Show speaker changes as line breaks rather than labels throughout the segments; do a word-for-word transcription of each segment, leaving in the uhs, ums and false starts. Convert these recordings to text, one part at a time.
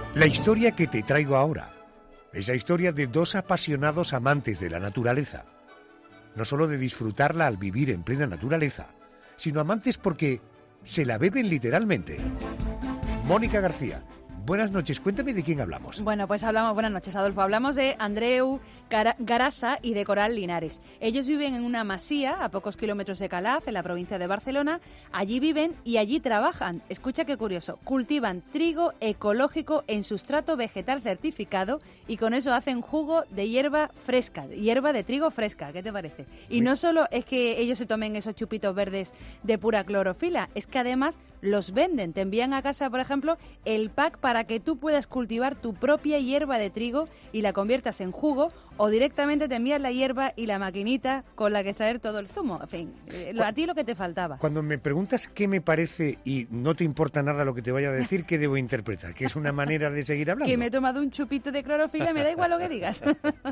La historia que te traigo ahora, esa historia de dos apasionados amantes de la naturaleza. No solo de disfrutarla al vivir en plena naturaleza, sino amantes porque se la beben literalmente. Mónica García, buenas noches, cuéntame de quién hablamos.
Bueno, pues hablamos, buenas noches, Adolfo. Hablamos de Andreu Garasa y de Coral Linares. Ellos viven en una masía a pocos kilómetros de Calaf, en la provincia de Barcelona. Allí viven y allí trabajan. Escucha qué curioso. Cultivan trigo ecológico en sustrato vegetal certificado y con eso hacen jugo de hierba fresca, hierba de trigo fresca. ¿Qué te parece? Y no solo es que ellos se tomen esos chupitos verdes de pura clorofila, es que además los venden. Te envían a casa, por ejemplo, el pack para para que tú puedas cultivar tu propia hierba de trigo y la conviertas en jugo, o directamente te envías la hierba y la maquinita con la que extraer todo el zumo. En fin, eh, a ti lo que te faltaba.
Cuando me preguntas qué me parece y no te importa nada lo que te vaya a decir, ¿qué debo interpretar? ¿Que es una manera de seguir hablando?
Que me he tomado un chupito de clorofila, me da igual lo que digas.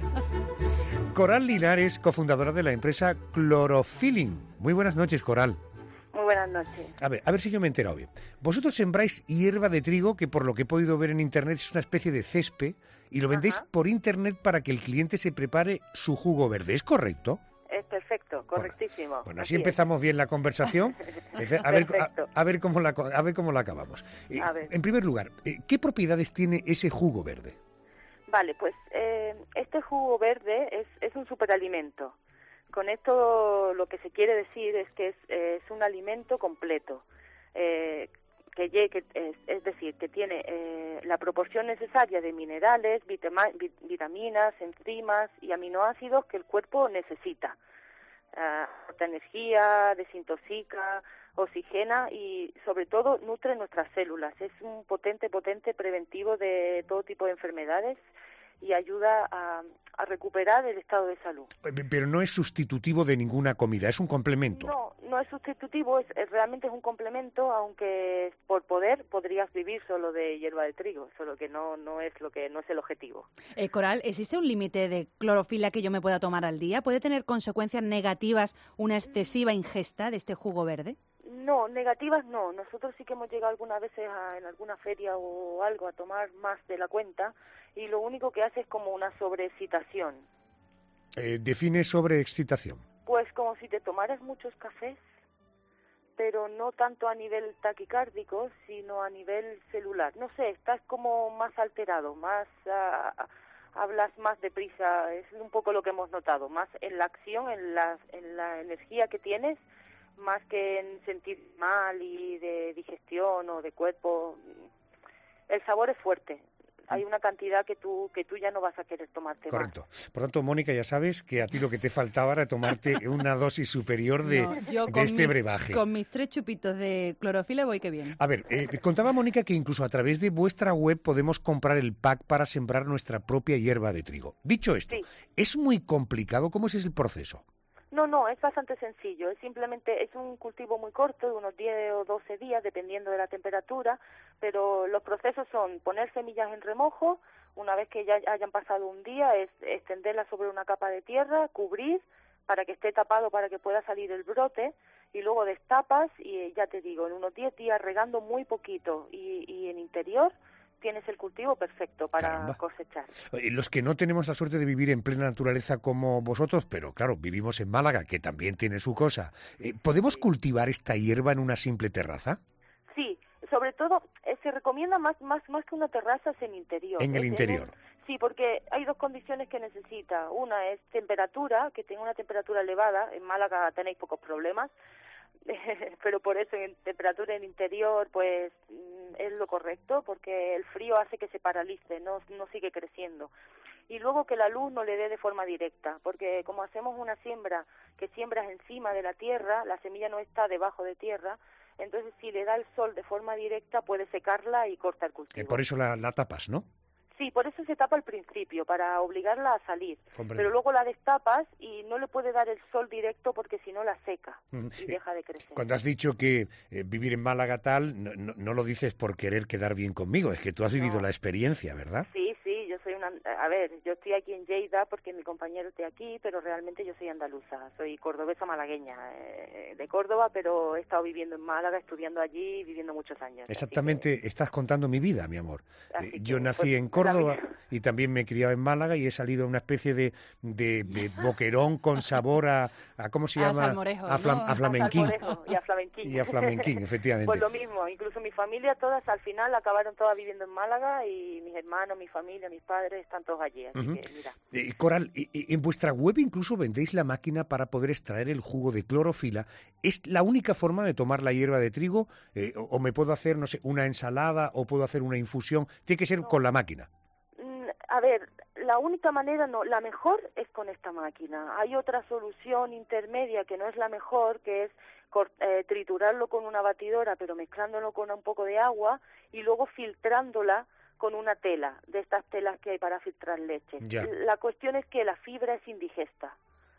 Coral Linares, cofundadora de la empresa Clorofilling. Muy buenas noches, Coral.
Muy buenas noches.
A ver, a ver si yo me he enterado bien. Vosotros sembráis hierba de trigo, que por lo que he podido ver en internet es una especie de césped, y lo vendéis
Ajá. por
internet para que el cliente se prepare su jugo verde. ¿Es correcto?
Es perfecto, correctísimo.
Bueno, bueno así,
así
empezamos
es.
bien la conversación. A ver, a, a, ver cómo la, a ver cómo la acabamos. Eh,
a ver.
En primer lugar, eh, ¿qué propiedades tiene ese jugo verde?
Vale, pues eh, este jugo verde es, es un superalimento. Con esto lo que se quiere decir es que es, eh, es un alimento completo, eh, que, que es, es decir, que tiene eh, la proporción necesaria de minerales, vitama, vit, vitaminas, enzimas y aminoácidos que el cuerpo necesita. Uh, aporta energía, desintoxica, oxigena y sobre todo nutre nuestras células. Es un potente, potente preventivo de todo tipo de enfermedades y ayuda a, a recuperar el estado de salud.
Pero no es sustitutivo de ninguna comida, es un complemento.
No, no es sustitutivo, es, es realmente es un complemento, aunque por poder podrías vivir solo de hierba de trigo, solo que no no es lo que no es el objetivo.
Eh, Coral, ¿existe un límite de clorofila que yo me pueda tomar al día? ¿Puede tener consecuencias negativas una excesiva ingesta de este jugo verde?
No, negativas no. Nosotros sí que hemos llegado algunas veces a, en alguna feria o algo a tomar más de la cuenta y lo único que hace es como una sobreexcitación.
Eh, ¿Define sobreexcitación?
Pues como si te tomaras muchos cafés, pero no tanto a nivel taquicárdico, sino a nivel celular. No sé, estás como más alterado, más uh, hablas más deprisa, es un poco lo que hemos notado, más en la acción, en la, en la energía que tienes, más que en sentir mal y de digestión o de cuerpo. El sabor es fuerte. Hay una cantidad que tú que tú ya no vas a querer tomarte.
Correcto.
Más.
Por tanto, Mónica, ya sabes que a ti lo que te faltaba era tomarte una dosis superior de,
no, yo
de
con
este
mis,
brebaje.
Con mis tres chupitos de clorofila voy que bien.
A ver, eh, contaba Mónica que incluso a través de vuestra web podemos comprar el pack para sembrar nuestra propia hierba de trigo. Dicho esto,
sí.
¿Es muy complicado? ¿Cómo es el proceso?
No, no, es bastante sencillo. Es simplemente, es un cultivo muy corto, de unos diez o doce días, dependiendo de la temperatura, pero los procesos son poner semillas en remojo, una vez que ya hayan pasado un día, es extenderlas sobre una capa de tierra, cubrir para que esté tapado para que pueda salir el brote, y luego destapas y ya te digo, en unos diez días regando muy poquito y, y en interior, tienes el cultivo perfecto para
Caramba.
cosechar.
Los que no tenemos la suerte de vivir en plena naturaleza como vosotros, pero claro, vivimos en Málaga, que también tiene su cosa, ¿podemos sí. cultivar esta hierba en una simple terraza?
Sí, sobre todo eh, se recomienda más más más que una terraza es en interior.
En el
es,
interior.
En un, sí, porque hay dos condiciones que necesita. Una es temperatura, que tenga una temperatura elevada. En Málaga tenéis pocos problemas. Pero por eso en temperatura en interior pues es lo correcto, porque el frío hace que se paralice, no, no sigue creciendo. Y luego que la luz no le dé de forma directa, porque como hacemos una siembra que siembras encima de la tierra, la semilla no está debajo de tierra, entonces si le da el sol de forma directa puede secarla y corta el cultivo.
Eh, por eso la, la tapas, ¿no?
Sí, por eso se tapa al principio, para obligarla a salir.
Comprendo.
Pero luego la destapas y no le puede dar el sol directo porque si no la seca mm. y deja de crecer.
Cuando has dicho que eh, vivir en Málaga tal, no, no, no lo dices por querer quedar bien conmigo, es que tú has vivido no. la experiencia, ¿verdad?
Sí, sí, yo soy una a ver, yo estoy aquí en Lleida porque mi compañero está aquí, pero realmente yo soy andaluza, soy cordobesa malagueña, eh, de Córdoba, pero he estado viviendo en Málaga, estudiando allí, viviendo muchos años.
Exactamente, que, estás contando mi vida, mi amor. Eh, yo
que,
nací
pues,
en Córdoba y también me he criado en Málaga y he salido una especie de, de, de boquerón con sabor a, a ¿cómo se
a
llama?
Salmorejo,
a, flam,
¿no?
a flamenquín.
A y a flamenquín.
Y a flamenquín, efectivamente.
Pues lo mismo, incluso mi familia todas al final acabaron todas viviendo en Málaga y mis hermanos, mi familia, mis padres están todos allí, así uh-huh. que mira.
Eh, Coral, eh, en vuestra web incluso vendéis la máquina para poder extraer el jugo de clorofila. ¿Es la única forma de tomar la hierba de trigo? Eh, o, o me puedo hacer, no sé, una ensalada o puedo hacer una infusión? Tiene que ser no. con la máquina.
A ver, la única manera, no, la mejor es con esta máquina. Hay otra solución intermedia que no es la mejor, que es eh, triturarlo con una batidora, pero mezclándolo con un poco de agua y luego filtrándola con una tela, de estas telas que hay para filtrar leche.
Ya.
La cuestión es que la fibra es indigesta.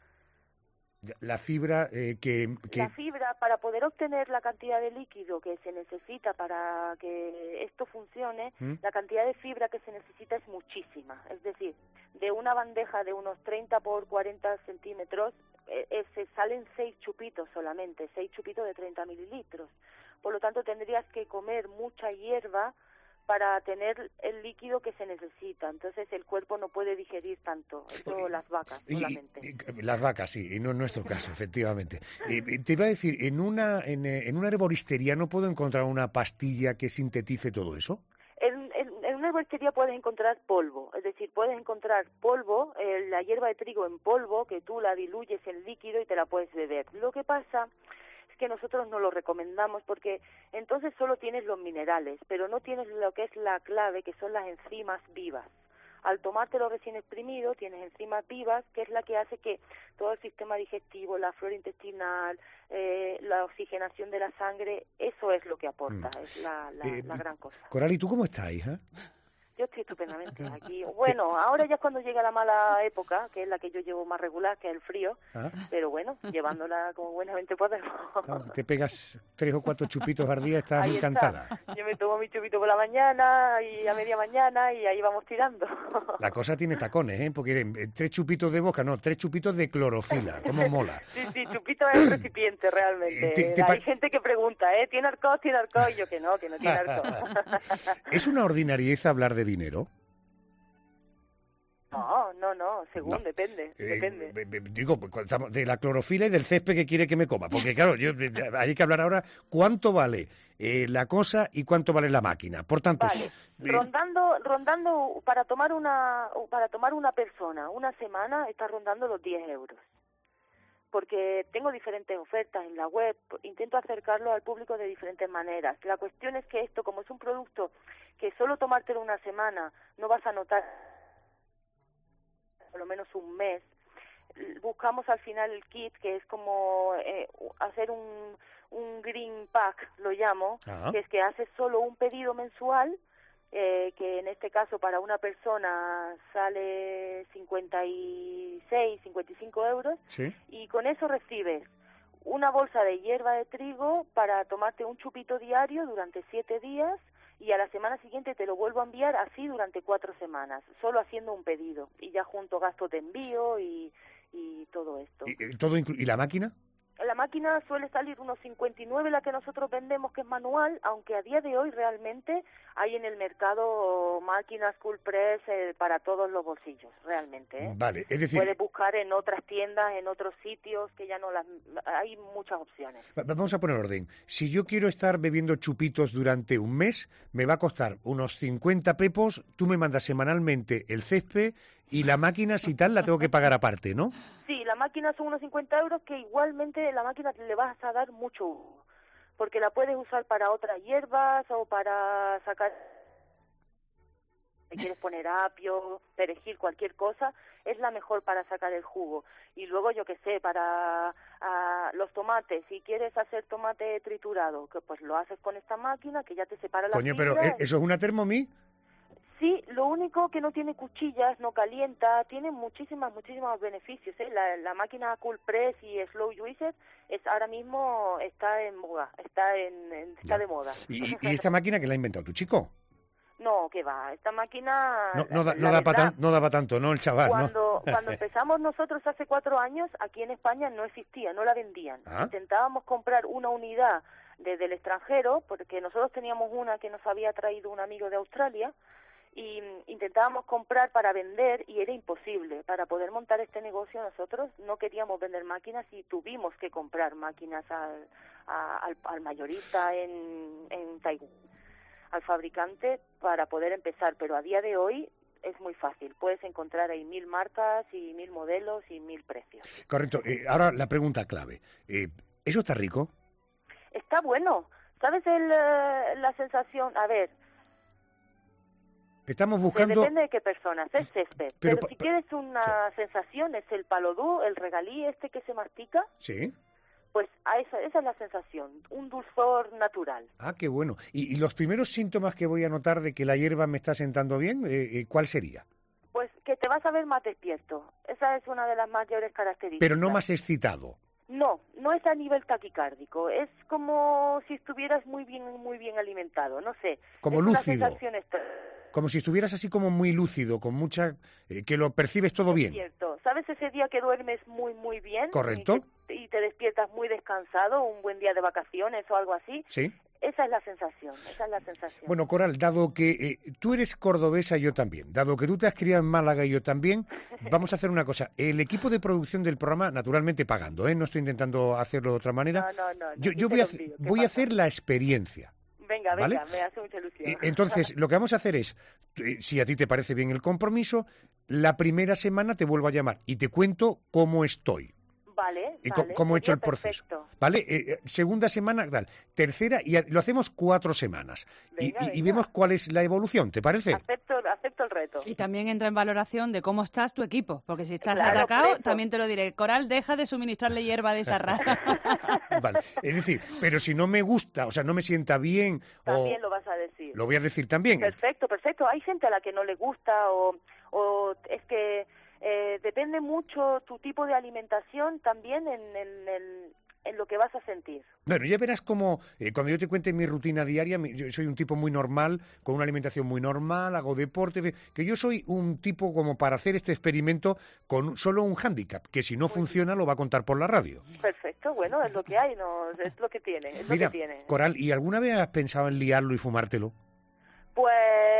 La fibra eh, que, que...
La fibra, para poder obtener la cantidad de líquido que se necesita para que esto funcione, ¿Mm? la cantidad de fibra que se necesita es muchísima. Es decir, de una bandeja de unos treinta por cuarenta centímetros, eh, eh, se salen seis chupitos solamente, seis chupitos de treinta mililitros. Por lo tanto, tendrías que comer mucha hierba para tener el líquido que se necesita. Entonces el cuerpo no puede digerir tanto. Eso las vacas solamente.
Y, y, las vacas, sí, y no en nuestro caso, efectivamente. Eh, te iba a decir, ¿en una, en, en una herboristería no puedo encontrar una pastilla que sintetice todo eso?
En, en, en una herboristería puedes encontrar polvo, es decir, puedes encontrar polvo, eh, la hierba de trigo en polvo, que tú la diluyes en líquido y te la puedes beber. Lo que pasa que nosotros no lo recomendamos porque entonces solo tienes los minerales, pero no tienes lo que es la clave, que son las enzimas vivas. Al tomártelo recién exprimido, tienes enzimas vivas, que es la que hace que todo el sistema digestivo, la flora intestinal, eh, la oxigenación de la sangre, eso es lo que aporta, mm. es la, la, eh, la gran cosa.
Coral, ¿y tú cómo estás, hija?
Yo estoy estupendamente aquí. Bueno, ahora ya es cuando llega la mala época, que es la que yo llevo más regular, que es el frío, ¿Ah? pero bueno, llevándola como buenamente podemos.
Claro, te pegas tres o cuatro chupitos al día, estás ahí encantada.
Está. Yo me tomo mi chupito por la mañana y a media mañana y ahí vamos tirando.
La cosa tiene tacones, ¿eh? Porque tres chupitos de boca, no, tres chupitos de clorofila, ¿cómo mola?
Sí, sí, chupito es el recipiente realmente. Te, te Hay pa... gente que pregunta, ¿eh? ¿Tiene arcos? ¿Tiene arcos? Y yo que no, que no tiene arcos.
¿Es una ordinariez hablar de dinero?
No, no, no, según, no. depende,
eh,
depende.
Digo, de la clorofila y del césped que quiere que me coma, porque claro, yo, hay que hablar ahora cuánto vale eh, la cosa y cuánto vale la máquina. Por tanto,
vale.
eh,
rondando, rondando para tomar una, para tomar una persona una semana está rondando los diez euros. Porque tengo diferentes ofertas en la web, intento acercarlo al público de diferentes maneras. La cuestión es que esto, como es un producto que solo tomártelo una semana no vas a notar por lo menos un mes, buscamos al final el kit, que es como eh, hacer un, un green pack, lo llamo, Ajá. que es que haces solo un pedido mensual, eh, que en este caso para una persona sale cincuenta y seis, cincuenta y cinco euros,
¿Sí?
y con eso recibes una bolsa de hierba de trigo para tomarte un chupito diario durante siete días, y a la semana siguiente te lo vuelvo a enviar así durante cuatro semanas, solo haciendo un pedido, y ya junto gastos de envío y, y todo esto.
¿Y, todo inclu- ¿Y la máquina?
La máquina suele salir unos cincuenta y nueve, la que nosotros vendemos, que es manual, aunque a día de hoy realmente hay en el mercado máquinas cold press eh, para todos los bolsillos, realmente. ¿eh?
Vale, es decir...
Puedes buscar en otras tiendas, en otros sitios, que ya no las... Hay muchas opciones.
Vamos a poner orden. Si yo quiero estar bebiendo chupitos durante un mes, me va a costar unos cincuenta pepos, tú me mandas semanalmente el césped y la máquina, si tal, la tengo que pagar aparte, ¿no?
Sí, la máquina son unos cincuenta euros, que igualmente la máquina le vas a dar mucho uso, porque la puedes usar para otras hierbas o para sacar, si quieres poner apio, perejil, cualquier cosa, es la mejor para sacar el jugo. Y luego, yo qué sé, para a, los tomates, si quieres hacer tomate triturado, que pues lo haces con esta máquina, que ya te separa la
Coño,
fibra.
pero ¿eso es una Thermomix?
Sí, lo único que no tiene cuchillas, no calienta, tiene muchísimas, muchísimos beneficios. ¿eh? La, la máquina Cool Press y Slow Juicer es ahora mismo está en moda, está en, en está
ya.
de moda.
¿Y, y esta máquina que la ha inventado tu chico?
No, que va, esta máquina...
No, no, da,
la
no, da pa
verdad,
tan, no da para tanto, ¿no? El chaval,
cuando,
¿no?
cuando empezamos nosotros hace cuatro años, aquí en España no existía, no la vendían.
¿Ah?
Intentábamos comprar una unidad desde el extranjero, porque nosotros teníamos una que nos había traído un amigo de Australia, y intentábamos comprar para vender y era imposible. Para poder montar este negocio nosotros no queríamos vender máquinas y tuvimos que comprar máquinas al, a, al, al mayorista en, en Taiwán, al fabricante, para poder empezar, pero a día de hoy es muy fácil. Puedes encontrar ahí mil marcas y mil modelos y mil precios.
Correcto. Eh, ahora la pregunta clave. Eh, ¿Eso está rico?
Está bueno. ¿Sabes el, eh, la sensación? A ver,
Estamos buscando...
depende de qué personas, es césped.
Pero
Pero,
pa-
si quieres una sensación, es el palodú, el regalí este que se mastica,
Sí.
pues a esa, esa es la sensación, un dulzor natural.
Ah, qué bueno. ¿Y, y los primeros síntomas que voy a notar de que la hierba me está sentando bien, eh, eh, cuál sería?
Pues que te vas a ver más despierto. Esa es una de las mayores características.
Pero no más excitado.
No, no es a nivel taquicárdico. Es como si estuvieras muy bien, muy bien alimentado. No sé.
Como
es
lúcido.
Una sensación extra-
Como si estuvieras así como muy lúcido, con mucha... eh, que lo percibes todo
Es
bien.
cierto. ¿Sabes ese día que duermes muy, muy bien?
Correcto.
Y, que- y te despiertas muy descansado, un buen día de vacaciones o algo así.
Sí.
Esa es la sensación, esa es la sensación.
Bueno, Coral, dado que eh, tú eres cordobesa y yo también, dado que tú te has criado en Málaga y yo también, vamos a hacer una cosa. El equipo de producción del programa, naturalmente pagando, ¿eh? No estoy intentando hacerlo de otra manera.
No, no, no. no,
Yo,
yo
yo
te
voy, a,
lo
hacer-
envío. ¿Qué
voy a
pasa?
hacer la experiencia.
Venga,
¿vale?
venga, me hace mucha ilusión.
Eh, Entonces, lo que vamos a hacer es, eh, si a ti te parece bien el compromiso, la primera semana te vuelvo a llamar y te cuento cómo estoy.
Vale,
Y co-
vale.
cómo he hecho
sería
el proceso.
perfecto.
¿Vale? Eh, eh, segunda semana, tal. Tercera, y a- lo hacemos cuatro semanas. Y,
Venga,
y- y
venga.
vemos cuál es la evolución, ¿te parece?
Acepto, acepto el reto.
Y también entra en valoración de cómo estás tu equipo, porque si estás
Claro,
atacado,
por eso.
también te lo diré. Coral, deja de suministrarle hierba de esa rara.
Vale. Es decir, pero si no me gusta, o sea, no me sienta bien,
También
o
lo vas a decir.
lo voy a decir también.
Perfecto, perfecto. Hay gente a la que no le gusta o, o es que eh, depende mucho tu tipo de alimentación también en, en, en, en lo que vas a sentir.
Bueno, ya verás cómo, eh, cuando yo te cuente mi rutina diaria, mi- yo soy un tipo muy normal, con una alimentación muy normal, hago deporte, en fin, que yo soy un tipo como para hacer este experimento con solo un hándicap, que si no funciona lo va a contar por la radio.
Perfecto, bueno, es lo que hay, no, es lo que tiene, es
Mira,
lo que tiene.
Coral, ¿y alguna vez has pensado en liarlo y fumártelo?
Pues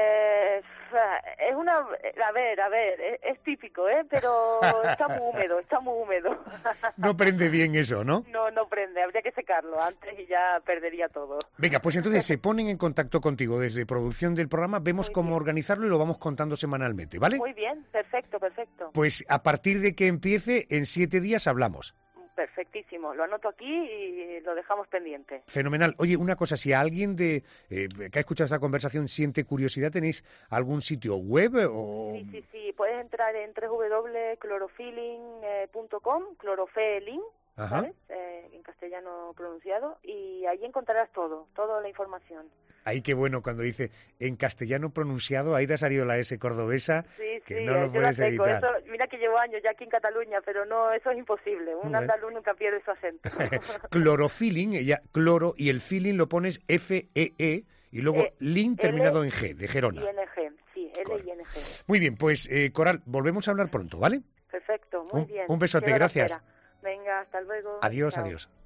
es una, a ver, a ver, es, es típico, ¿eh? Pero está muy húmedo, está muy húmedo.
No prende bien eso, ¿no?
No, no prende, habría que secarlo antes y ya perdería todo.
Venga, pues entonces se ponen en contacto contigo desde producción del programa, vemos
Muy
cómo
bien.
organizarlo y lo vamos contando semanalmente, ¿vale?
Muy bien, perfecto, perfecto.
Pues a partir de que empiece, en siete días hablamos.
Perfectísimo, lo anoto aquí y lo dejamos pendiente.
Fenomenal. Oye, una cosa, si a alguien de eh, que ha escuchado esta conversación siente curiosidad, ¿tenéis algún sitio web o...?
Sí, sí, sí, puedes entrar en doble u doble u doble u punto clorofilling punto com, clorofelin,
Ajá.
¿sabes? Eh, en castellano pronunciado, y ahí encontrarás todo, toda la información.
Ahí qué bueno cuando dice en castellano pronunciado, ahí te ha salido la S cordobesa,
Sí,
que
sí,
no
eh,
lo
yo la
puedes
tengo.
evitar.
Eso, mira que llevo años ya aquí en Cataluña, pero no, eso es imposible. Un
Muy bien.
andaluz nunca pierde su acento.
Clorofilling, ella, cloro, y el feeling lo pones F E E, y luego
Eh,
lin
L
terminado en G, de Gerona.
I N G, sí, L
Correcto.
I N G.
Muy bien, pues eh, Coral, volvemos a hablar pronto, ¿vale?
Perfecto, muy
Un-
bien.
un besote,
Quedo a la
gracias.
espera. Venga, hasta luego.
Adiós,
Chao.
adiós.